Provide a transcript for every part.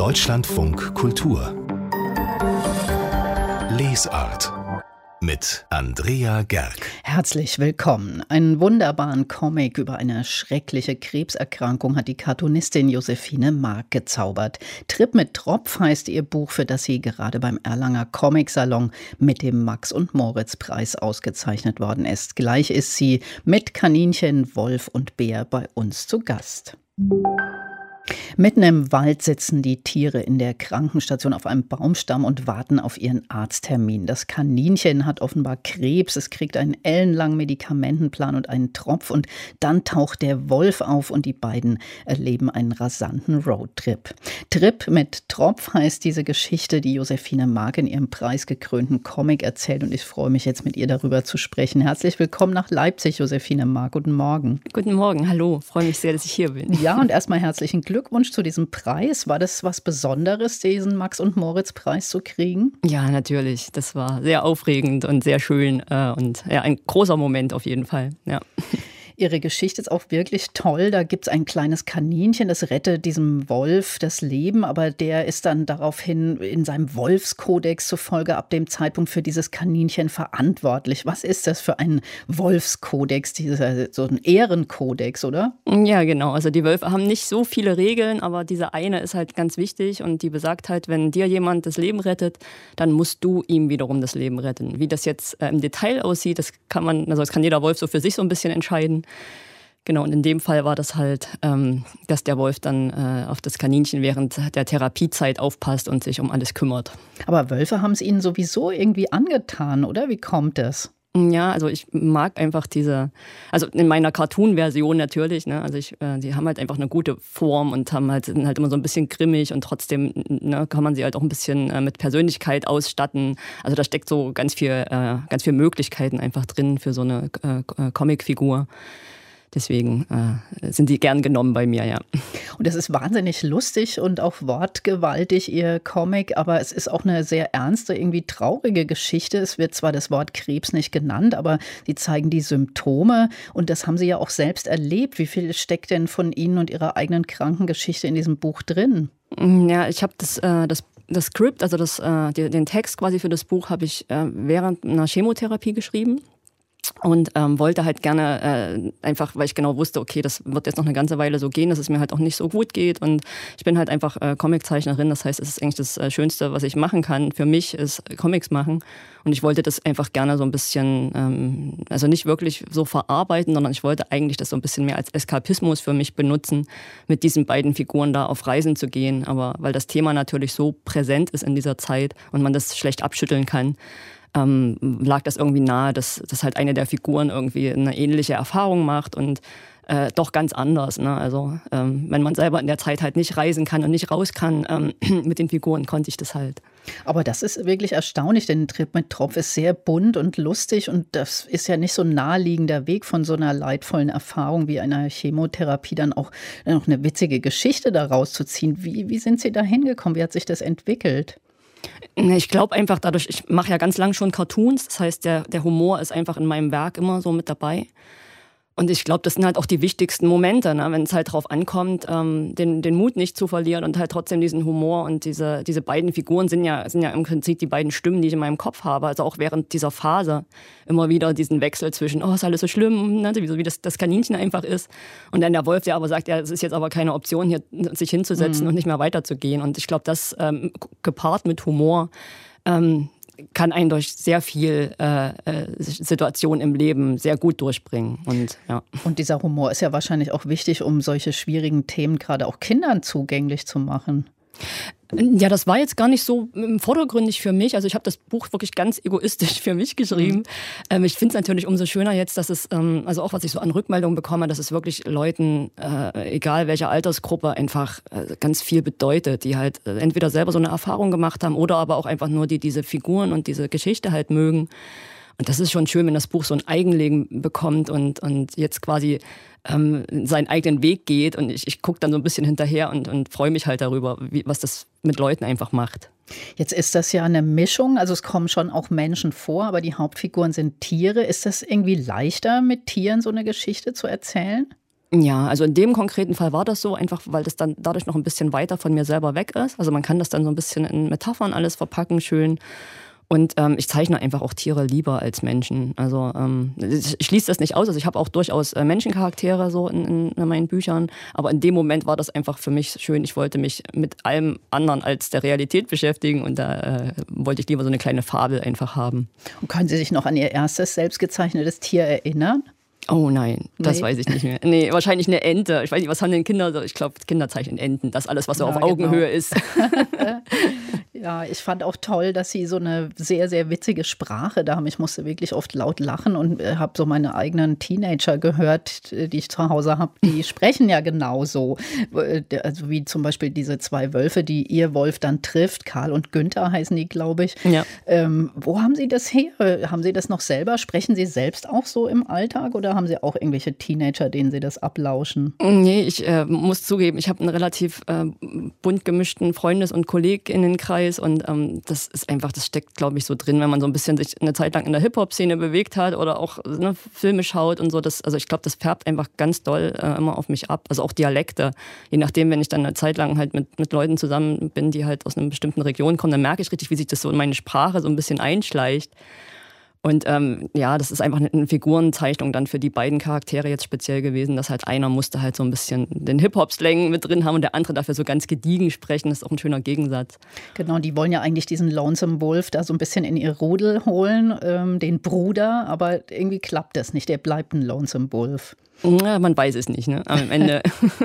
Deutschlandfunk Kultur Lesart mit Andrea Gerg. Herzlich willkommen. Einen wunderbaren Comic über eine schreckliche Krebserkrankung hat die Cartoonistin Josephine Mark gezaubert. Trip mit Tropf heißt ihr Buch, für das sie gerade beim Erlanger Comic-Salon mit dem Max-und-Moritz-Preis ausgezeichnet worden ist. Gleich ist sie mit Kaninchen, Wolf und Bär bei uns zu Gast. Mitten im Wald sitzen die Tiere in der Krankenstation auf einem Baumstamm und warten auf ihren Arzttermin. Das Kaninchen hat offenbar Krebs, es kriegt einen ellenlangen Medikamentenplan und einen Tropf und dann taucht der Wolf auf und die beiden erleben einen rasanten Roadtrip. Trip mit Tropf heißt diese Geschichte, die Josephine Mark in ihrem preisgekrönten Comic erzählt, und ich freue mich jetzt mit ihr darüber zu sprechen. Herzlich willkommen nach Leipzig, Josephine Mark. Guten Morgen. Guten Morgen, hallo. Freue mich sehr, dass ich hier bin. Ja, und erstmal herzlichen Glückwunsch zu diesem Preis. War das was Besonderes, diesen Max-und-Moritz-Preis zu kriegen? Ja, natürlich. Das war sehr aufregend und sehr schön und ja, ein großer Moment auf jeden Fall. Ja. Ihre Geschichte ist auch wirklich toll. Da gibt es ein kleines Kaninchen, das rettet diesem Wolf das Leben, aber der ist dann daraufhin in seinem Wolfskodex zufolge ab dem Zeitpunkt für dieses Kaninchen verantwortlich. Was ist das für ein Wolfskodex, so ein Ehrenkodex, oder? Ja, genau. Also die Wölfe haben nicht so viele Regeln, aber diese eine ist halt ganz wichtig und die besagt halt, wenn dir jemand das Leben rettet, dann musst du ihm wiederum das Leben retten. Wie das jetzt im Detail aussieht, das kann jeder Wolf so für sich so ein bisschen entscheiden. Genau, und in dem Fall war das halt, dass der Wolf dann auf das Kaninchen während der Therapiezeit aufpasst und sich um alles kümmert. Aber Wölfe haben es ihnen sowieso irgendwie angetan, oder? Wie kommt das? Ja, also ich mag einfach also in meiner Cartoon-Version natürlich, ne, also die haben halt einfach eine gute Form und sind halt immer so ein bisschen grimmig und trotzdem, ne, kann man sie halt auch ein bisschen mit Persönlichkeit ausstatten. Also da steckt so ganz viel Möglichkeiten einfach drin für so eine Comicfigur. Deswegen sind die gern genommen bei mir, ja. Und es ist wahnsinnig lustig und auch wortgewaltig, Ihr Comic, aber es ist auch eine sehr ernste, irgendwie traurige Geschichte. Es wird zwar das Wort Krebs nicht genannt, aber Sie zeigen die Symptome und das haben Sie ja auch selbst erlebt. Wie viel steckt denn von Ihnen und Ihrer eigenen Krankengeschichte in diesem Buch drin? Ja, ich habe das Skript, also den Text quasi für das Buch habe ich während einer Chemotherapie geschrieben. Und wollte halt gerne einfach, weil ich genau wusste, okay, das wird jetzt noch eine ganze Weile so gehen, dass es mir halt auch nicht so gut geht. Und ich bin halt einfach Comiczeichnerin. Das heißt, es ist eigentlich das Schönste, was ich machen kann. Für mich ist Comics machen. Und ich wollte das einfach gerne so ein bisschen, also nicht wirklich so verarbeiten, sondern ich wollte eigentlich das so ein bisschen mehr als Eskapismus für mich benutzen, mit diesen beiden Figuren da auf Reisen zu gehen. Aber weil das Thema natürlich so präsent ist in dieser Zeit und man das schlecht abschütteln kann, lag das irgendwie nahe, dass halt eine der Figuren irgendwie eine ähnliche Erfahrung macht und doch ganz anders. Ne? Also wenn man selber in der Zeit halt nicht reisen kann und nicht raus kann, mit den Figuren konnte ich das halt. Aber das ist wirklich erstaunlich, denn Trip mit Tropf ist sehr bunt und lustig und das ist ja nicht so ein naheliegender Weg von so einer leidvollen Erfahrung wie einer Chemotherapie dann auch noch eine witzige Geschichte daraus zu ziehen. Wie sind Sie da hingekommen? Wie hat sich das entwickelt? Ich glaube einfach dadurch, ich mache ja ganz lang schon Cartoons, das heißt, der Humor ist einfach in meinem Werk immer so mit dabei. Und ich glaube, das sind halt auch die wichtigsten Momente, ne? Wenn es halt drauf ankommt, den Mut nicht zu verlieren und halt trotzdem diesen Humor und diese beiden Figuren sind ja im Prinzip die beiden Stimmen, die ich in meinem Kopf habe. Also auch während dieser Phase immer wieder diesen Wechsel zwischen, oh, ist alles so schlimm, ne? Wie das Kaninchen einfach ist. Und dann der Wolf, der aber sagt, ja, es ist jetzt aber keine Option, hier sich hinzusetzen und nicht mehr weiterzugehen. Und ich glaube, das gepaart mit Humor kann einen durch sehr viel Situationen im Leben sehr gut durchbringen. Und dieser Humor ist ja wahrscheinlich auch wichtig, um solche schwierigen Themen gerade auch Kindern zugänglich zu machen. Ja, das war jetzt gar nicht so vordergründig für mich. Also ich habe das Buch wirklich ganz egoistisch für mich geschrieben. Ich finde es natürlich umso schöner jetzt, dass es, also auch was ich so an Rückmeldungen bekomme, dass es wirklich Leuten, egal welcher Altersgruppe, einfach ganz viel bedeutet, die halt entweder selber so eine Erfahrung gemacht haben oder aber auch einfach nur, die diese Figuren und diese Geschichte halt mögen. Und das ist schon schön, wenn das Buch so ein Eigenleben bekommt und jetzt quasi seinen eigenen Weg geht. Und ich gucke dann so ein bisschen hinterher und freue mich halt darüber, was das mit Leuten einfach macht. Jetzt ist das ja eine Mischung, also es kommen schon auch Menschen vor, aber die Hauptfiguren sind Tiere. Ist das irgendwie leichter, mit Tieren so eine Geschichte zu erzählen? Ja, also in dem konkreten Fall war das so, einfach weil das dann dadurch noch ein bisschen weiter von mir selber weg ist. Also man kann das dann so ein bisschen in Metaphern alles verpacken, schön. Und ich zeichne einfach auch Tiere lieber als Menschen. Also ich schließe das nicht aus. Also ich habe auch durchaus Menschencharaktere so in meinen Büchern. Aber in dem Moment war das einfach für mich schön. Ich wollte mich mit allem anderen als der Realität beschäftigen. Und da wollte ich lieber so eine kleine Fabel einfach haben. Und können Sie sich noch an Ihr erstes selbst gezeichnetes Tier erinnern? Oh nein, das weiß ich nicht mehr. Nee, wahrscheinlich eine Ente. Ich weiß nicht, was haben denn Kinder? Ich glaube, Kinder zeichnen Enten. Das alles, was so auf Augenhöhe ist. Ja, ich fand auch toll, dass Sie so eine sehr, sehr witzige Sprache da haben. Ich musste wirklich oft laut lachen und habe so meine eigenen Teenager gehört, die ich zu Hause habe. Die sprechen ja genauso. Also wie zum Beispiel diese 2 Wölfe, die Ihr Wolf dann trifft. Karl und Günther heißen die, glaube ich. Ja. Wo haben Sie das her? Haben Sie das noch selber? Sprechen Sie selbst auch so im Alltag oder haben Sie auch irgendwelche Teenager, denen Sie das ablauschen? Nee, ich muss zugeben, ich habe einen relativ bunt gemischten Freundes- und Kolleginnenkreis und das ist einfach, das steckt, glaube ich, so drin, wenn man so ein bisschen sich eine Zeit lang in der Hip-Hop-Szene bewegt hat oder auch Filme schaut und so. Also ich glaube, das färbt einfach ganz doll immer auf mich ab. Also auch Dialekte. Je nachdem, wenn ich dann eine Zeit lang halt mit Leuten zusammen bin, die halt aus einer bestimmten Region kommen, dann merke ich richtig, wie sich das so in meine Sprache so ein bisschen einschleicht. Und das ist einfach eine Figurenzeichnung dann für die beiden Charaktere jetzt speziell gewesen, dass halt einer musste halt so ein bisschen den Hip-Hop-Slang mit drin haben und der andere dafür so ganz gediegen sprechen. Das ist auch ein schöner Gegensatz. Genau, die wollen ja eigentlich diesen Lonesome Wolf da so ein bisschen in ihr Rudel holen, den Bruder, aber irgendwie klappt das nicht, der bleibt ein Lonesome Wolf. Ja, man weiß es nicht, ne? Am Ende...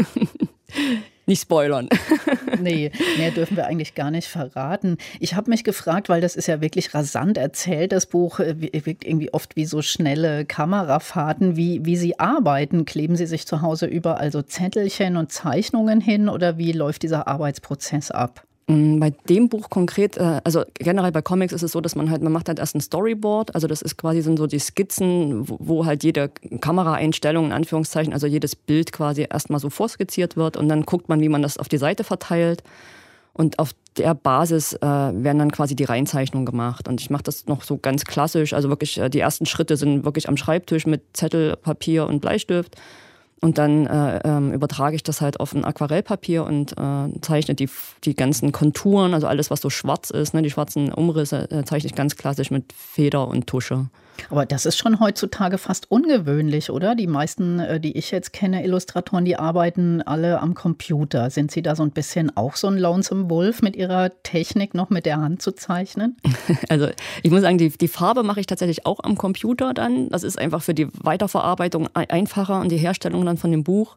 Nicht spoilern. Nee, mehr dürfen wir eigentlich gar nicht verraten. Ich habe mich gefragt, weil das ist ja wirklich rasant erzählt, das Buch wirkt irgendwie oft wie so schnelle Kamerafahrten, wie Sie arbeiten. Kleben Sie sich zu Hause überall so Zettelchen und Zeichnungen hin oder wie läuft dieser Arbeitsprozess ab? Bei dem Buch konkret, also generell bei Comics ist es so, dass man macht halt erst ein Storyboard, also das ist quasi so die Skizzen, wo halt jede Kameraeinstellung, in Anführungszeichen, also jedes Bild quasi erstmal so vorskizziert wird und dann guckt man, wie man das auf die Seite verteilt und auf der Basis werden dann quasi die Reinzeichnungen gemacht und ich mache das noch so ganz klassisch, also wirklich die ersten Schritte sind wirklich am Schreibtisch mit Zettel, Papier und Bleistift. Und dann übertrage ich das halt auf ein Aquarellpapier und zeichne die ganzen Konturen, also alles, was so schwarz ist, ne, die schwarzen Umrisse, zeichne ich ganz klassisch mit Feder und Tusche. Aber das ist schon heutzutage fast ungewöhnlich, oder? Die meisten, die ich jetzt kenne, Illustratoren, die arbeiten alle am Computer. Sind Sie da so ein bisschen auch so ein Lonesome Wolf mit Ihrer Technik, noch mit der Hand zu zeichnen? Also ich muss sagen, die Farbe mache ich tatsächlich auch am Computer dann. Das ist einfach für die Weiterverarbeitung einfacher und die Herstellung dann von dem Buch.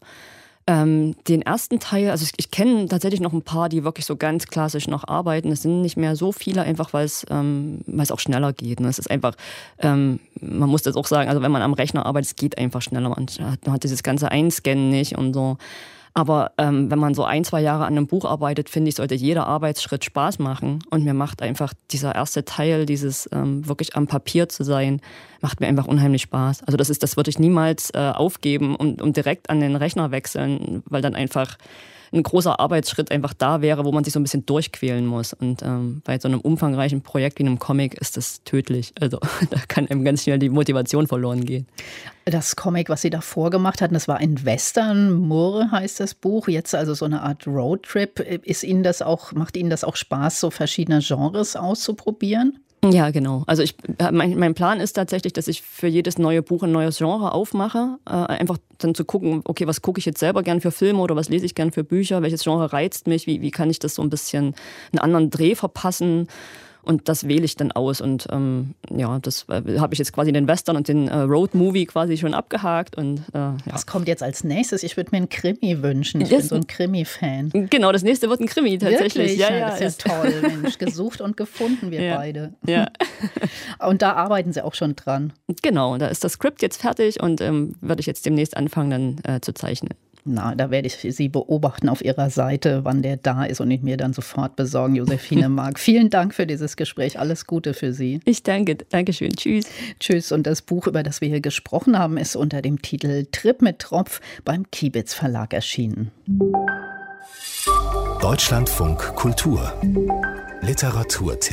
Den ersten Teil, also ich kenne tatsächlich noch ein paar, die wirklich so ganz klassisch noch arbeiten. Es sind nicht mehr so viele, einfach weil es auch schneller geht. Es ist einfach, man muss das auch sagen, also wenn man am Rechner arbeitet, es geht einfach schneller. Man hat dieses ganze Einscannen nicht und so. Aber wenn man so 1-2 Jahre an einem Buch arbeitet, finde ich, sollte jeder Arbeitsschritt Spaß machen. Und mir macht einfach dieser erste Teil, dieses wirklich am Papier zu sein, macht mir einfach unheimlich Spaß. Also das würde ich niemals aufgeben und direkt an den Rechner wechseln, weil dann einfach ein großer Arbeitsschritt einfach da wäre, wo man sich so ein bisschen durchquälen muss. Und bei so einem umfangreichen Projekt wie einem Comic ist das tödlich. Also da kann einem ganz schnell die Motivation verloren gehen. Das Comic, was Sie davor gemacht hatten, das war ein Western, Murre heißt das Buch. Jetzt also so eine Art Roadtrip. Macht Ihnen das auch Spaß, so verschiedene Genres auszuprobieren? Ja, genau. Also mein Plan ist tatsächlich, dass ich für jedes neue Buch ein neues Genre aufmache. Einfach dann zu gucken, okay, was gucke ich jetzt selber gern für Filme oder was lese ich gern für Bücher? Welches Genre reizt mich? Wie kann ich das so ein bisschen einen anderen Dreh verpassen? Und das wähle ich dann aus. Und das habe ich jetzt quasi den Western und den Road-Movie quasi schon abgehakt. Und, Was kommt jetzt als nächstes? Ich würde mir einen Krimi wünschen. Ich bin so ein Krimi-Fan. Genau, das nächste wird ein Krimi tatsächlich. Wirklich? Ja, das ist ja toll, Mensch. Gesucht und gefunden, wir beide. Ja. Und da arbeiten Sie auch schon dran. Genau, da ist das Skript jetzt fertig und werde ich jetzt demnächst anfangen, dann zu zeichnen. Na, da werde ich Sie beobachten auf Ihrer Seite, wann der da ist und ihn mir dann sofort besorgen. Josephine Mark, vielen Dank für dieses Gespräch. Alles Gute für Sie. Ich danke. Dankeschön. Tschüss. Tschüss. Und das Buch, über das wir hier gesprochen haben, ist unter dem Titel Trip mit Tropf beim Kibitz Verlag erschienen. Deutschlandfunk Kultur. Literaturtipps.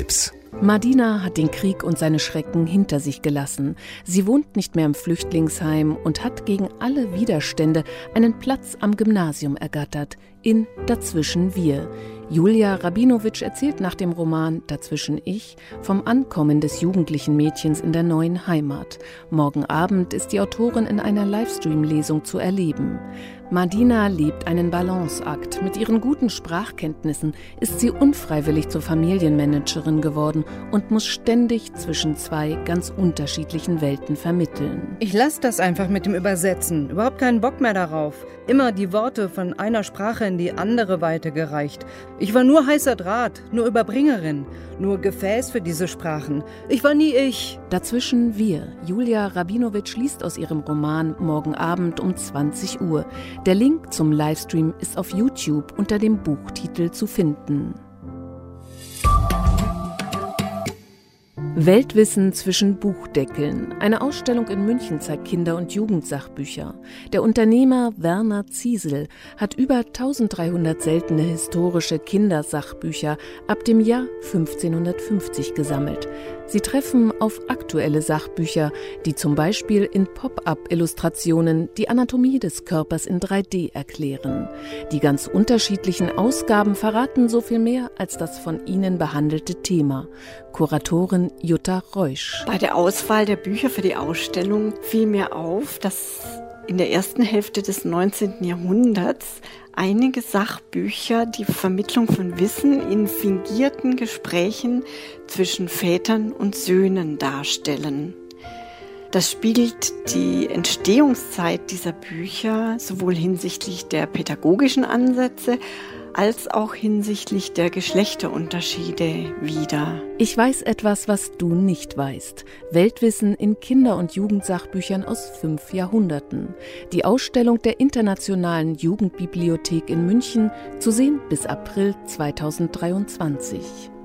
Madina hat den Krieg und seine Schrecken hinter sich gelassen. Sie wohnt nicht mehr im Flüchtlingsheim und hat gegen alle Widerstände einen Platz am Gymnasium ergattert, in Dazwischen wir. Julia Rabinowitsch erzählt nach dem Roman Dazwischen ich vom Ankommen des jugendlichen Mädchens in der neuen Heimat. Morgen Abend ist die Autorin in einer Livestream-Lesung zu erleben. Madina lebt einen Balanceakt. Mit ihren guten Sprachkenntnissen ist sie unfreiwillig zur Familienmanagerin geworden und muss ständig zwischen zwei ganz unterschiedlichen Welten vermitteln. Ich lasse das einfach mit dem Übersetzen. Überhaupt keinen Bock mehr darauf. Immer die Worte von einer Sprache in die andere weitergereicht. Ich war nur heißer Draht, nur Überbringerin, nur Gefäß für diese Sprachen. Ich war nie ich. Dazwischen wir. Julia Rabinowitsch liest aus ihrem Roman Morgen Abend um 20 Uhr. Der Link zum Livestream ist auf YouTube unter dem Buchtitel zu finden. Weltwissen zwischen Buchdeckeln. Eine Ausstellung in München zeigt Kinder- und Jugendsachbücher. Der Unternehmer Werner Ziesel hat über 1300 seltene historische Kindersachbücher ab dem Jahr 1550 gesammelt. Sie treffen auf aktuelle Sachbücher, die zum Beispiel in Pop-up-Illustrationen die Anatomie des Körpers in 3D erklären. Die ganz unterschiedlichen Ausgaben verraten so viel mehr als das von ihnen behandelte Thema. Kuratorin Jutta Reusch. Bei der Auswahl der Bücher für die Ausstellung fiel mir auf, dass in der ersten Hälfte des 19. Jahrhunderts einige Sachbücher die Vermittlung von Wissen in fingierten Gesprächen zwischen Vätern und Söhnen darstellen. Das spiegelt die Entstehungszeit dieser Bücher sowohl hinsichtlich der pädagogischen Ansätze als auch hinsichtlich der Geschlechterunterschiede wider. Ich weiß etwas, was du nicht weißt. Weltwissen in Kinder- und Jugendsachbüchern aus 5 Jahrhunderten. Die Ausstellung der Internationalen Jugendbibliothek in München, zu sehen bis April 2023.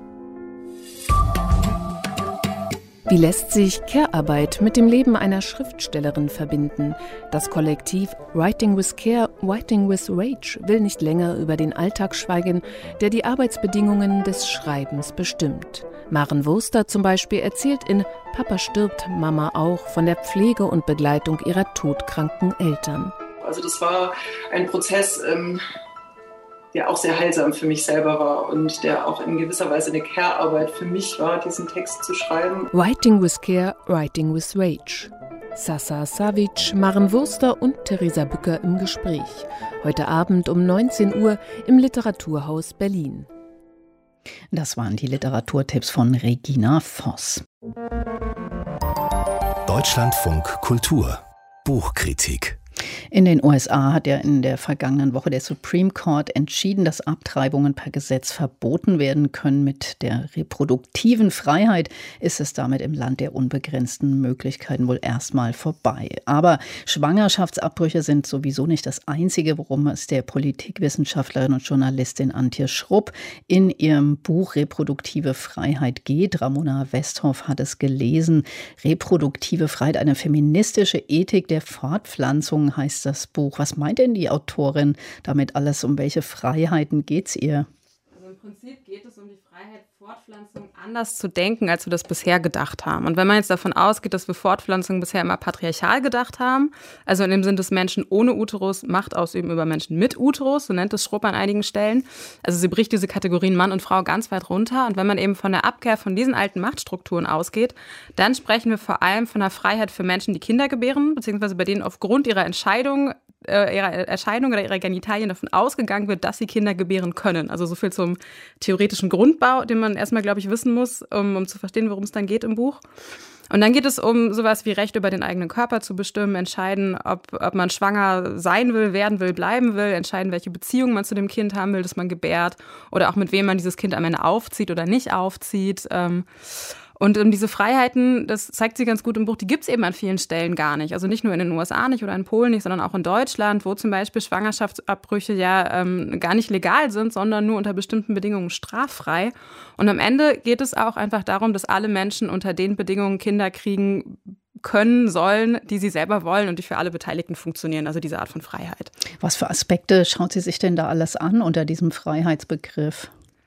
Wie lässt sich Care-Arbeit mit dem Leben einer Schriftstellerin verbinden? Das Kollektiv Writing with Care, Writing with Rage will nicht länger über den Alltag schweigen, der die Arbeitsbedingungen des Schreibens bestimmt. Maren Wurster zum Beispiel erzählt in Papa stirbt, Mama auch von der Pflege und Begleitung ihrer todkranken Eltern. Also das war ein Prozess, der auch sehr heilsam für mich selber war und der auch in gewisser Weise eine Care-Arbeit für mich war, diesen Text zu schreiben. Writing with Care, Writing with Rage. Sasa Savic, Maren Wurster und Theresa Bücker im Gespräch. Heute Abend um 19 Uhr im Literaturhaus Berlin. Das waren die Literaturtipps von Regina Voss. Deutschlandfunk Kultur. Buchkritik. In den USA hat ja in der vergangenen Woche der Supreme Court entschieden, dass Abtreibungen per Gesetz verboten werden können. Mit der reproduktiven Freiheit ist es damit im Land der unbegrenzten Möglichkeiten wohl erstmal vorbei. Aber Schwangerschaftsabbrüche sind sowieso nicht das Einzige, worum es der Politikwissenschaftlerin und Journalistin Antje Schrupp in ihrem Buch Reproduktive Freiheit geht. Ramona Westhoff hat es gelesen. Reproduktive Freiheit, eine feministische Ethik der Fortpflanzung heißt das Buch. Was meint denn die Autorin damit alles? Um welche Freiheiten geht es ihr? Also im Prinzip geht es um die Freiheit, Fortpflanzung anders zu denken, als wir das bisher gedacht haben. Und wenn man jetzt davon ausgeht, dass wir Fortpflanzung bisher immer patriarchal gedacht haben, also in dem Sinn, dass Menschen ohne Uterus Macht ausüben über Menschen mit Uterus, so nennt es Schrupp an einigen Stellen. Also sie bricht diese Kategorien Mann und Frau ganz weit runter. Und wenn man eben von der Abkehr von diesen alten Machtstrukturen ausgeht, dann sprechen wir vor allem von der Freiheit für Menschen, die Kinder gebären, beziehungsweise bei denen aufgrund ihrer Erscheinung oder ihrer Genitalien davon ausgegangen wird, dass sie Kinder gebären können. Also so viel zum theoretischen Grundbau, den man erstmal, glaube ich, wissen muss, um zu verstehen, worum es dann geht im Buch. Und dann geht es um sowas wie Recht über den eigenen Körper zu bestimmen, entscheiden, ob man schwanger sein will, werden will, bleiben will, entscheiden, welche Beziehung man zu dem Kind haben will, das man gebärt, oder auch mit wem man dieses Kind am Ende aufzieht oder nicht aufzieht. Und diese Freiheiten, das zeigt sie ganz gut im Buch, die gibt es eben an vielen Stellen gar nicht. Also nicht nur in den USA nicht oder in Polen nicht, sondern auch in Deutschland, wo zum Beispiel Schwangerschaftsabbrüche ja gar nicht legal sind, sondern nur unter bestimmten Bedingungen straffrei. Und am Ende geht es auch einfach darum, dass alle Menschen unter den Bedingungen Kinder kriegen können, sollen, die sie selber wollen und die für alle Beteiligten funktionieren. Also diese Art von Freiheit. Was für Aspekte schaut sie sich denn da alles an unter diesem Freiheitsbegriff?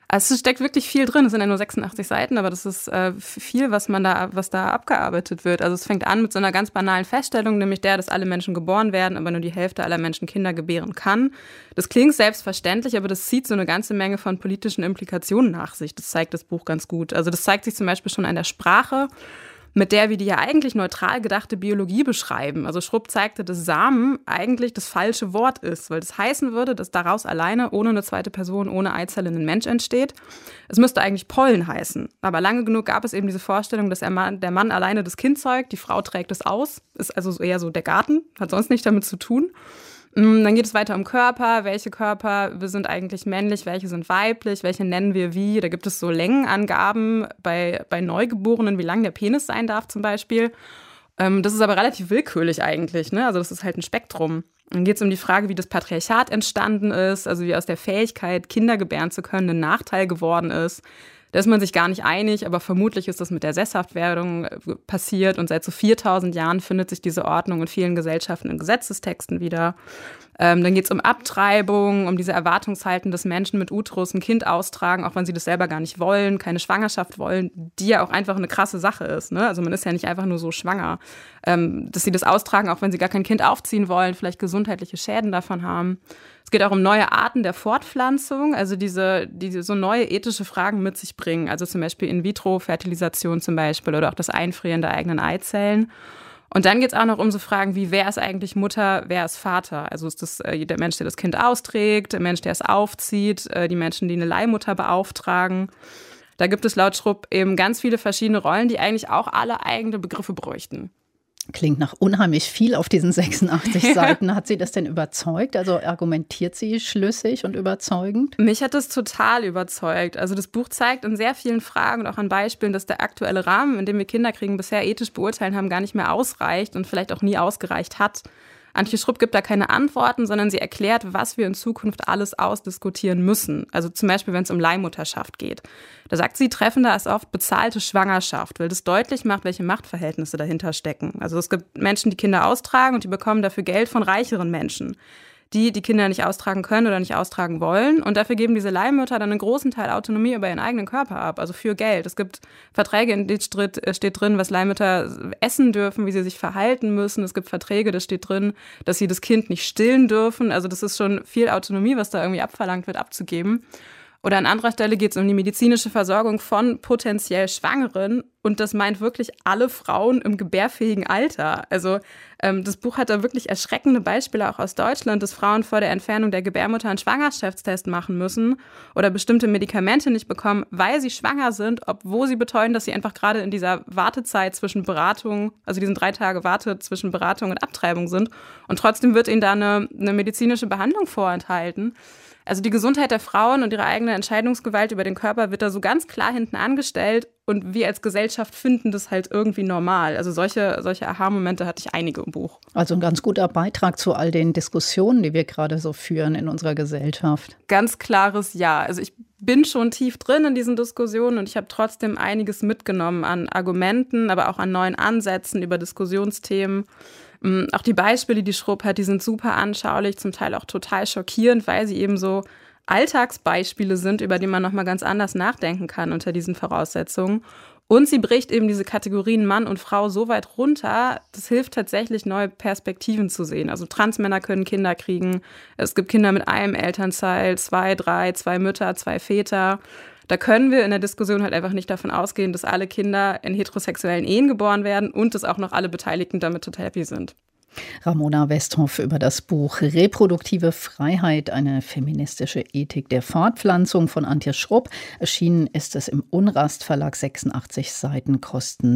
Also es steckt wirklich viel drin. Es sind ja nur 86 Seiten, aber das ist viel, was da abgearbeitet wird. Also es fängt an mit so einer ganz banalen Feststellung, nämlich dass alle Menschen geboren werden, aber nur die Hälfte aller Menschen Kinder gebären kann. Das klingt selbstverständlich, aber das zieht so eine ganze Menge von politischen Implikationen nach sich. Das zeigt das Buch ganz gut. Also das zeigt sich zum Beispiel schon an der Sprache, mit der wir die ja eigentlich neutral gedachte Biologie beschreiben. Also Schrupp zeigte, dass Samen eigentlich das falsche Wort ist, weil das heißen würde, dass daraus alleine, ohne eine zweite Person, ohne Eizelle ein Mensch entsteht. Es müsste eigentlich Pollen heißen. Aber lange genug gab es eben diese Vorstellung, dass der Mann alleine das Kind zeugt, die Frau trägt es aus, ist also eher so der Garten, hat sonst nichts damit zu tun. Dann geht es weiter um Körper. Welche Körper sind eigentlich männlich, welche sind weiblich, welche nennen wir wie? Da gibt es so Längenangaben bei Neugeborenen, wie lang der Penis sein darf zum Beispiel. Das ist aber relativ willkürlich eigentlich, ne? Also das ist halt ein Spektrum. Dann geht es um die Frage, wie das Patriarchat entstanden ist, also wie aus der Fähigkeit, Kinder gebären zu können, ein Nachteil geworden ist. Da ist man sich gar nicht einig, aber vermutlich ist das mit der Sesshaftwerdung passiert und seit so 4000 Jahren findet sich diese Ordnung in vielen Gesellschaften in Gesetzestexten wieder. Dann geht es um Abtreibung, um diese Erwartungshaltung, dass Menschen mit Uterus ein Kind austragen, auch wenn sie das selber gar nicht wollen, keine Schwangerschaft wollen, die ja auch einfach eine krasse Sache ist, ne? Also man ist ja nicht einfach nur so schwanger. Dass sie das austragen, auch wenn sie gar kein Kind aufziehen wollen, vielleicht gesundheitliche Schäden davon haben. Es geht auch um neue Arten der Fortpflanzung, also die so neue ethische Fragen mit sich bringen. Also zum Beispiel In-vitro-Fertilisation zum Beispiel oder auch das Einfrieren der eigenen Eizellen. Und dann geht es auch noch um so Fragen wie, wer ist eigentlich Mutter, wer ist Vater? Also ist das der Mensch, der das Kind austrägt, der Mensch, der es aufzieht, die Menschen, die eine Leihmutter beauftragen. Da gibt es laut Schrupp eben ganz viele verschiedene Rollen, die eigentlich auch alle eigene Begriffe bräuchten. Klingt nach unheimlich viel auf diesen 86 Seiten. Hat Sie das denn überzeugt? Also argumentiert sie schlüssig und überzeugend? Mich hat das total überzeugt. Also das Buch zeigt in sehr vielen Fragen und auch an Beispielen, dass der aktuelle Rahmen, in dem wir Kinderkriegen bisher ethisch beurteilen haben, gar nicht mehr ausreicht und vielleicht auch nie ausgereicht hat. Antje Schrupp gibt da keine Antworten, sondern sie erklärt, was wir in Zukunft alles ausdiskutieren müssen. Also zum Beispiel, wenn es um Leihmutterschaft geht. Da sagt sie, treffender ist oft bezahlte Schwangerschaft, weil das deutlich macht, welche Machtverhältnisse dahinter stecken. Also es gibt Menschen, die Kinder austragen und die bekommen dafür Geld von reicheren Menschen, die Kinder nicht austragen können oder nicht austragen wollen. Und dafür geben diese Leihmütter dann einen großen Teil Autonomie über ihren eigenen Körper ab, also für Geld. Es gibt Verträge, in denen steht drin, was Leihmütter essen dürfen, wie sie sich verhalten müssen. Es gibt Verträge, da steht drin, dass sie das Kind nicht stillen dürfen. Also das ist schon viel Autonomie, was da irgendwie abverlangt wird, abzugeben. Oder an anderer Stelle geht es um die medizinische Versorgung von potenziell Schwangeren. Und das meint wirklich alle Frauen im gebärfähigen Alter. Also das Buch hat da wirklich erschreckende Beispiele auch aus Deutschland, dass Frauen vor der Entfernung der Gebärmutter einen Schwangerschaftstest machen müssen oder bestimmte Medikamente nicht bekommen, weil sie schwanger sind, obwohl sie beteuern, dass sie einfach gerade in dieser Wartezeit zwischen Beratung, also diesen 3 Tage Warte zwischen Beratung und Abtreibung sind. Und trotzdem wird ihnen da eine medizinische Behandlung vorenthalten. Also die Gesundheit der Frauen und ihre eigene Entscheidungsgewalt über den Körper wird da so ganz klar hinten angestellt und wir als Gesellschaft finden das halt irgendwie normal. Also solche Aha-Momente hatte ich einige im Buch. Also ein ganz guter Beitrag zu all den Diskussionen, die wir gerade so führen in unserer Gesellschaft. Ganz klares Ja. Also ich bin schon tief drin in diesen Diskussionen und ich habe trotzdem einiges mitgenommen an Argumenten, aber auch an neuen Ansätzen über Diskussionsthemen. Auch die Beispiele, die Schrupp hat, die sind super anschaulich, zum Teil auch total schockierend, weil sie eben so Alltagsbeispiele sind, über die man nochmal ganz anders nachdenken kann unter diesen Voraussetzungen. Und sie bricht eben diese Kategorien Mann und Frau so weit runter, das hilft tatsächlich, neue Perspektiven zu sehen. Also Transmänner können Kinder kriegen, es gibt Kinder mit einem Elternteil, 2, 3, 2 Mütter, 2 Väter. Da können wir in der Diskussion halt einfach nicht davon ausgehen, dass alle Kinder in heterosexuellen Ehen geboren werden und dass auch noch alle Beteiligten damit total happy sind. Ramona Westhoff über das Buch Reproduktive Freiheit, eine feministische Ethik der Fortpflanzung von Antje Schrupp. Erschienen ist es im Unrast Verlag, 86 Seiten, kosten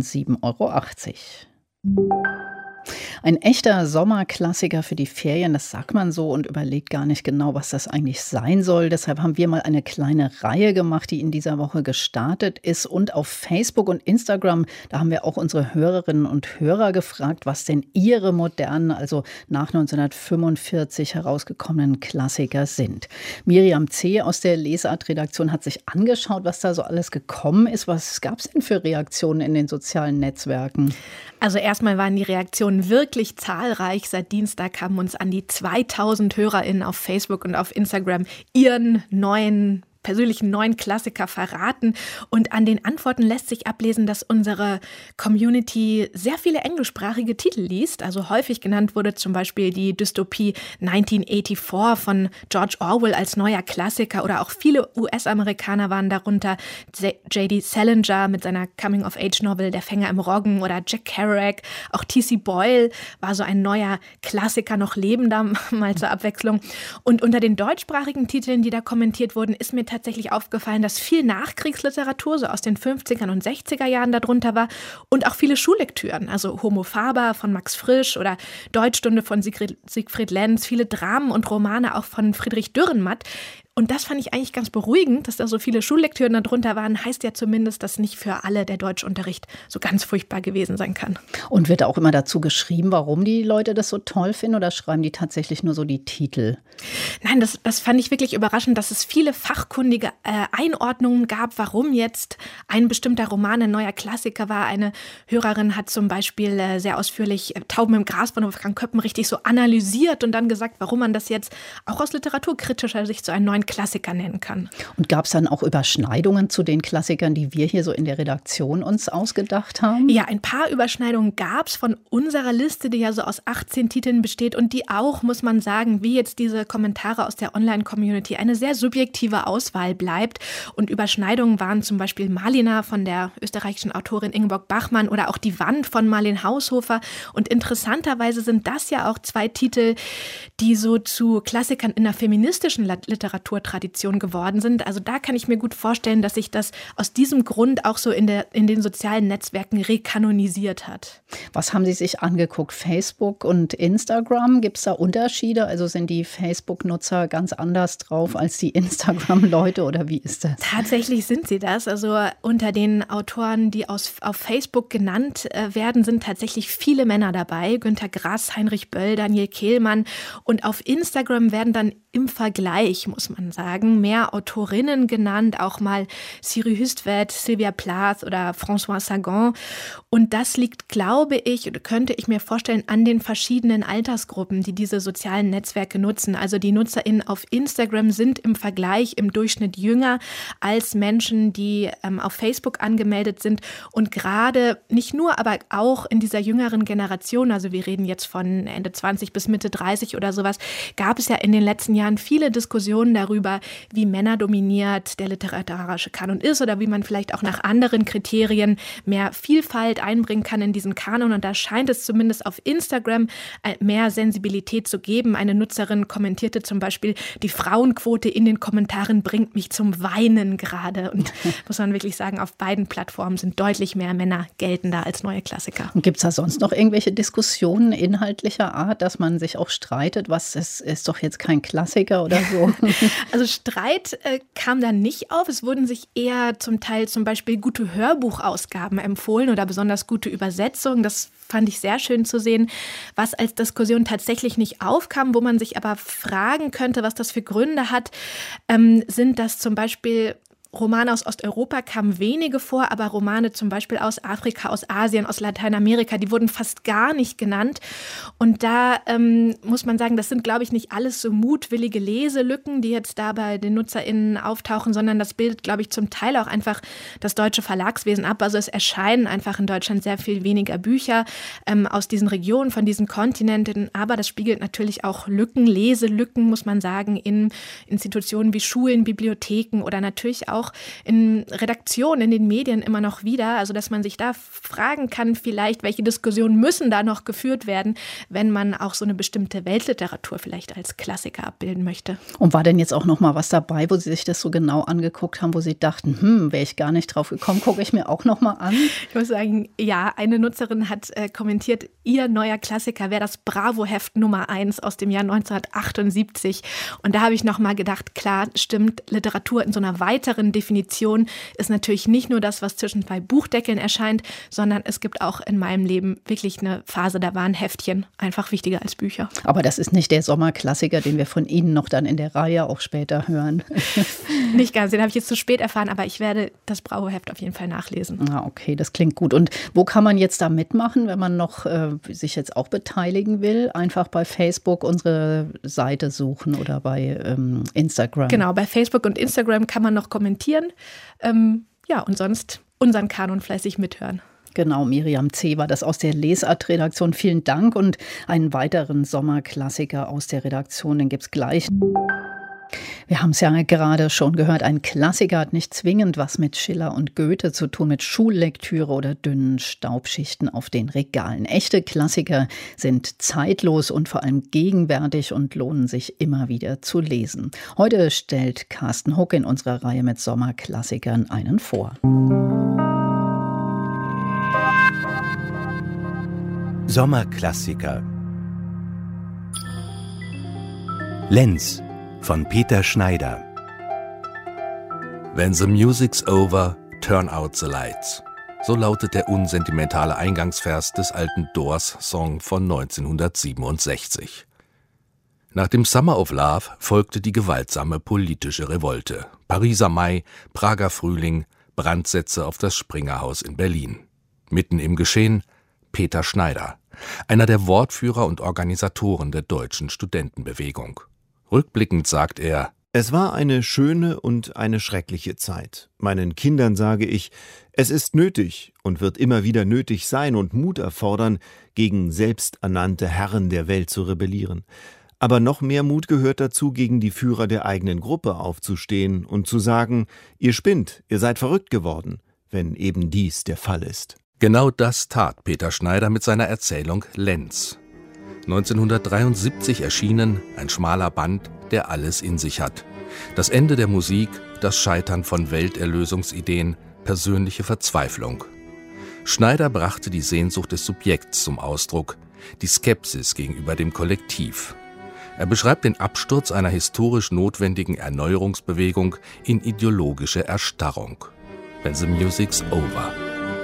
7,80 €. Ein echter Sommerklassiker für die Ferien, das sagt man so und überlegt gar nicht genau, was das eigentlich sein soll. Deshalb haben wir mal eine kleine Reihe gemacht, die in dieser Woche gestartet ist. Und auf Facebook und Instagram, da haben wir auch unsere Hörerinnen und Hörer gefragt, was denn ihre modernen, also nach 1945 herausgekommenen Klassiker sind. Miriam C. aus der Lesart-Redaktion hat sich angeschaut, was da so alles gekommen ist. Was gab es denn für Reaktionen in den sozialen Netzwerken? Also erstmal waren die Reaktionen wirklich zahlreich. Seit Dienstag haben uns an die 2000 HörerInnen auf Facebook und auf Instagram ihren neuen persönlichen neuen Klassiker verraten. Und an den Antworten lässt sich ablesen, dass unsere Community sehr viele englischsprachige Titel liest. Also häufig genannt wurde zum Beispiel die Dystopie 1984 von George Orwell als neuer Klassiker oder auch viele US-Amerikaner waren darunter. J.D. Salinger mit seiner Coming-of-Age-Novel Der Fänger im Roggen oder Jack Kerouac. Auch T.C. Boyle war so ein neuer Klassiker, noch lebender, mal zur Abwechslung. Und unter den deutschsprachigen Titeln, die da kommentiert wurden, ist mir tatsächlich aufgefallen, dass viel Nachkriegsliteratur so aus den 50er und 60er Jahren darunter war und auch viele Schullektüren, also Homo Faber von Max Frisch oder Deutschstunde von Siegfried Lenz, viele Dramen und Romane auch von Friedrich Dürrenmatt. Und das fand ich eigentlich ganz beruhigend, dass da so viele Schullektüren darunter waren. Heißt ja zumindest, dass nicht für alle der Deutschunterricht so ganz furchtbar gewesen sein kann. Und wird auch immer dazu geschrieben, warum die Leute das so toll finden, oder schreiben die tatsächlich nur so die Titel? Nein, das fand ich wirklich überraschend, dass es viele fachkundige Einordnungen gab, warum jetzt ein bestimmter Roman ein neuer Klassiker war. Eine Hörerin hat zum Beispiel sehr ausführlich Tauben im Gras von Wolfgang Köppen richtig so analysiert und dann gesagt, warum man das jetzt auch aus literaturkritischer Sicht so einen neuen Klassiker nennen kann. Und gab es dann auch Überschneidungen zu den Klassikern, die wir hier so in der Redaktion uns ausgedacht haben? Ja, ein paar Überschneidungen gab es von unserer Liste, die ja so aus 18 Titeln besteht und die auch, muss man sagen, wie jetzt diese Kommentare aus der Online-Community, eine sehr subjektive Auswahl bleibt. Und Überschneidungen waren zum Beispiel Malina von der österreichischen Autorin Ingeborg Bachmann oder auch Die Wand von Marlene Haushofer. Und interessanterweise sind das ja auch zwei Titel, die so zu Klassikern in der feministischen Literaturtradition geworden sind. Also da kann ich mir gut vorstellen, dass sich das aus diesem Grund auch so in den sozialen Netzwerken rekanonisiert hat. Was haben Sie sich angeguckt? Facebook und Instagram? Gibt es da Unterschiede? Also sind die Facebook-Nutzer ganz anders drauf als die Instagram-Leute oder wie ist das? Tatsächlich sind sie das. Also unter den Autoren, die auf Facebook genannt werden, sind tatsächlich viele Männer dabei. Günter Grass, Heinrich Böll, Daniel Kehlmann. Und auf Instagram werden dann im Vergleich, muss man sagen, mehr Autorinnen genannt, auch mal Siri Hüstvedt, Sylvia Plath oder François Sagan. Und das liegt, glaube ich, oder könnte ich mir vorstellen, an den verschiedenen Altersgruppen, die diese sozialen Netzwerke nutzen. Also die NutzerInnen auf Instagram sind im Vergleich im Durchschnitt jünger als Menschen, die auf Facebook angemeldet sind. Und gerade nicht nur, aber auch in dieser jüngeren Generation, also wir reden jetzt von Ende 20 bis Mitte 30 oder sowas, gab es ja in den letzten Jahren viele Diskussionen darüber, wie männerdominiert der literarische Kanon ist oder wie man vielleicht auch nach anderen Kriterien mehr Vielfalt einbringen kann in diesen Kanon. Und da scheint es zumindest auf Instagram mehr Sensibilität zu geben. Eine Nutzerin kommentierte zum Beispiel, die Frauenquote in den Kommentaren bringt mich zum Weinen gerade. Und muss man wirklich sagen, auf beiden Plattformen sind deutlich mehr Männer geltender als neue Klassiker. Gibt es da sonst noch irgendwelche Diskussionen inhaltlicher Art, dass man sich auch streitet? Was ist doch jetzt kein Klassiker oder so? Also Streit kam da nicht auf. Es wurden sich eher zum Teil zum Beispiel gute Hörbuchausgaben empfohlen oder besonders gute Übersetzungen. Das fand ich sehr schön zu sehen, was als Diskussion tatsächlich nicht aufkam, wo man sich aber fragen könnte, was das für Gründe hat, sind das zum Beispiel Romane aus Osteuropa kamen wenige vor, aber Romane zum Beispiel aus Afrika, aus Asien, aus Lateinamerika, die wurden fast gar nicht genannt. Und da muss man sagen, das sind, glaube ich, nicht alles so mutwillige Leselücken, die jetzt da bei den NutzerInnen auftauchen, sondern das bildet, glaube ich, zum Teil auch einfach das deutsche Verlagswesen ab. Also es erscheinen einfach in Deutschland sehr viel weniger Bücher aus diesen Regionen, von diesen Kontinenten. Aber das spiegelt natürlich auch Lücken, Leselücken, muss man sagen, in Institutionen wie Schulen, Bibliotheken oder natürlich auch in Redaktionen, in den Medien immer noch wieder. Also dass man sich da fragen kann, vielleicht, welche Diskussionen müssen da noch geführt werden, wenn man auch so eine bestimmte Weltliteratur vielleicht als Klassiker abbilden möchte. Und war denn jetzt auch noch mal was dabei, wo Sie sich das so genau angeguckt haben, wo Sie dachten, wäre ich gar nicht drauf gekommen, gucke ich mir auch noch mal an? Ich muss sagen, ja, eine Nutzerin hat kommentiert, ihr neuer Klassiker wäre das Bravo-Heft Nummer 1 aus dem Jahr 1978. Und da habe ich noch mal gedacht, klar, stimmt, Literatur in so einer weiteren Definition ist natürlich nicht nur das, was zwischen 2 Buchdeckeln erscheint, sondern es gibt auch in meinem Leben wirklich eine Phase, da waren Heftchen einfach wichtiger als Bücher. Aber das ist nicht der Sommerklassiker, den wir von Ihnen noch dann in der Reihe auch später hören. Nicht ganz, den habe ich jetzt zu spät erfahren, aber ich werde das Brauheft auf jeden Fall nachlesen. Ah, okay, das klingt gut. Und wo kann man jetzt da mitmachen, wenn man noch sich jetzt auch beteiligen will? Einfach bei Facebook unsere Seite suchen oder bei Instagram. Genau, bei Facebook und Instagram kann man noch kommentieren. Und sonst unseren Kanon fleißig mithören. Genau, Miriam C. war das aus der Lesart-Redaktion. Vielen Dank und einen weiteren Sommerklassiker aus der Redaktion, den gibt es gleich. Wir haben es ja gerade schon gehört, ein Klassiker hat nicht zwingend was mit Schiller und Goethe zu tun, mit Schullektüre oder dünnen Staubschichten auf den Regalen. Echte Klassiker sind zeitlos und vor allem gegenwärtig und lohnen sich immer wieder zu lesen. Heute stellt Carsten Huck in unserer Reihe mit Sommerklassikern einen vor. Sommerklassiker. Lenz von Peter Schneider. When the music's over, turn out the lights. So lautet der unsentimentale Eingangsvers des alten Doors-Song von 1967. Nach dem Summer of Love folgte die gewaltsame politische Revolte. Pariser Mai, Prager Frühling, Brandsätze auf das Springerhaus in Berlin. Mitten im Geschehen Peter Schneider, einer der Wortführer und Organisatoren der deutschen Studentenbewegung. Rückblickend sagt er: Es war eine schöne und eine schreckliche Zeit. Meinen Kindern sage ich, es ist nötig und wird immer wieder nötig sein und Mut erfordern, gegen selbsternannte Herren der Welt zu rebellieren. Aber noch mehr Mut gehört dazu, gegen die Führer der eigenen Gruppe aufzustehen und zu sagen, ihr spinnt, ihr seid verrückt geworden, wenn eben dies der Fall ist. Genau das tat Peter Schneider mit seiner Erzählung Lenz. 1973 erschienen, ein schmaler Band, der alles in sich hat. Das Ende der Musik, das Scheitern von Welterlösungsideen, persönliche Verzweiflung. Schneider brachte die Sehnsucht des Subjekts zum Ausdruck, die Skepsis gegenüber dem Kollektiv. Er beschreibt den Absturz einer historisch notwendigen Erneuerungsbewegung in ideologische Erstarrung. When the music's over.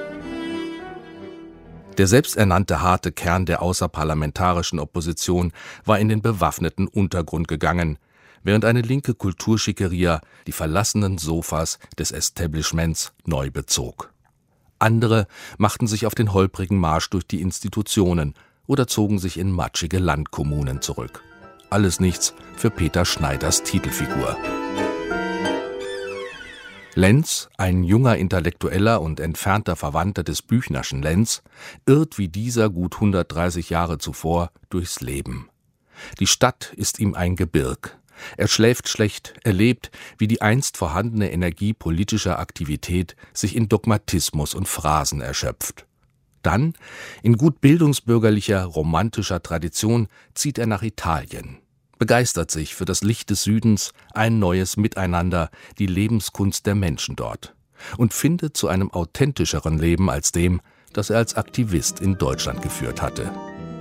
Der selbsternannte harte Kern der außerparlamentarischen Opposition war in den bewaffneten Untergrund gegangen, während eine linke Kulturschickeria die verlassenen Sofas des Establishments neu bezog. Andere machten sich auf den holprigen Marsch durch die Institutionen oder zogen sich in matschige Landkommunen zurück. Alles nichts für Peter Schneiders Titelfigur. Lenz, ein junger Intellektueller und entfernter Verwandter des Büchnerschen Lenz, irrt wie dieser gut 130 Jahre zuvor durchs Leben. Die Stadt ist ihm ein Gebirg. Er schläft schlecht, erlebt, wie die einst vorhandene Energie politischer Aktivität sich in Dogmatismus und Phrasen erschöpft. Dann, in gut bildungsbürgerlicher, romantischer Tradition, zieht er nach Italien. Begeistert sich für das Licht des Südens, ein neues Miteinander, die Lebenskunst der Menschen dort und findet zu einem authentischeren Leben als dem, das er als Aktivist in Deutschland geführt hatte.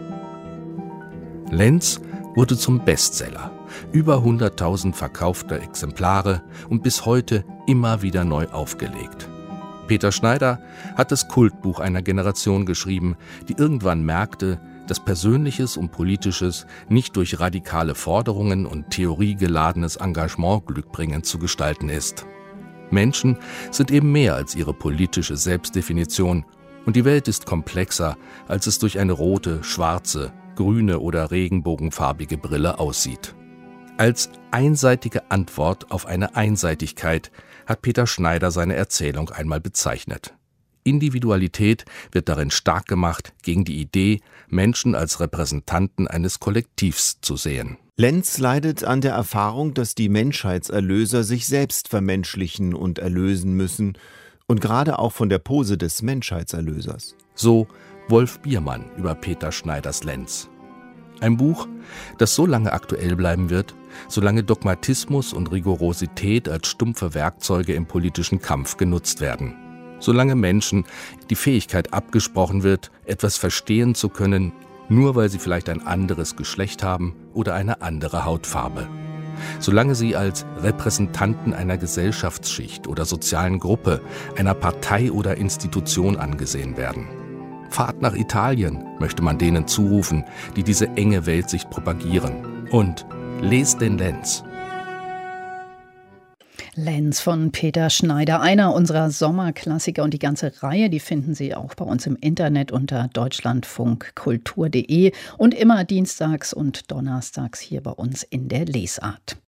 Lenz wurde zum Bestseller, über 100.000 verkaufte Exemplare und bis heute immer wieder neu aufgelegt. Peter Schneider hat das Kultbuch einer Generation geschrieben, die irgendwann merkte, dass Persönliches und Politisches nicht durch radikale Forderungen und theoriegeladenes Engagement glückbringend zu gestalten ist. Menschen sind eben mehr als ihre politische Selbstdefinition und die Welt ist komplexer, als es durch eine rote, schwarze, grüne oder regenbogenfarbige Brille aussieht. Als einseitige Antwort auf eine Einseitigkeit hat Peter Schneider seine Erzählung einmal bezeichnet. Individualität wird darin stark gemacht, gegen die Idee, Menschen als Repräsentanten eines Kollektivs zu sehen. Lenz leidet an der Erfahrung, dass die Menschheitserlöser sich selbst vermenschlichen und erlösen müssen und gerade auch von der Pose des Menschheitserlösers. So Wolf Biermann über Peter Schneiders Lenz. Ein Buch, das so lange aktuell bleiben wird, solange Dogmatismus und Rigorosität als stumpfe Werkzeuge im politischen Kampf genutzt werden. Solange Menschen die Fähigkeit abgesprochen wird, etwas verstehen zu können, nur weil sie vielleicht ein anderes Geschlecht haben oder eine andere Hautfarbe. solange sie als Repräsentanten einer Gesellschaftsschicht oder sozialen Gruppe, einer Partei oder Institution angesehen werden. Fahrt nach Italien, möchte man denen zurufen, die diese enge Weltsicht propagieren. Und lest den Lenz. Lenz von Peter Schneider, einer unserer Sommerklassiker, und die ganze Reihe, die finden Sie auch bei uns im Internet unter deutschlandfunkkultur.de und immer dienstags und donnerstags hier bei uns in der Lesart.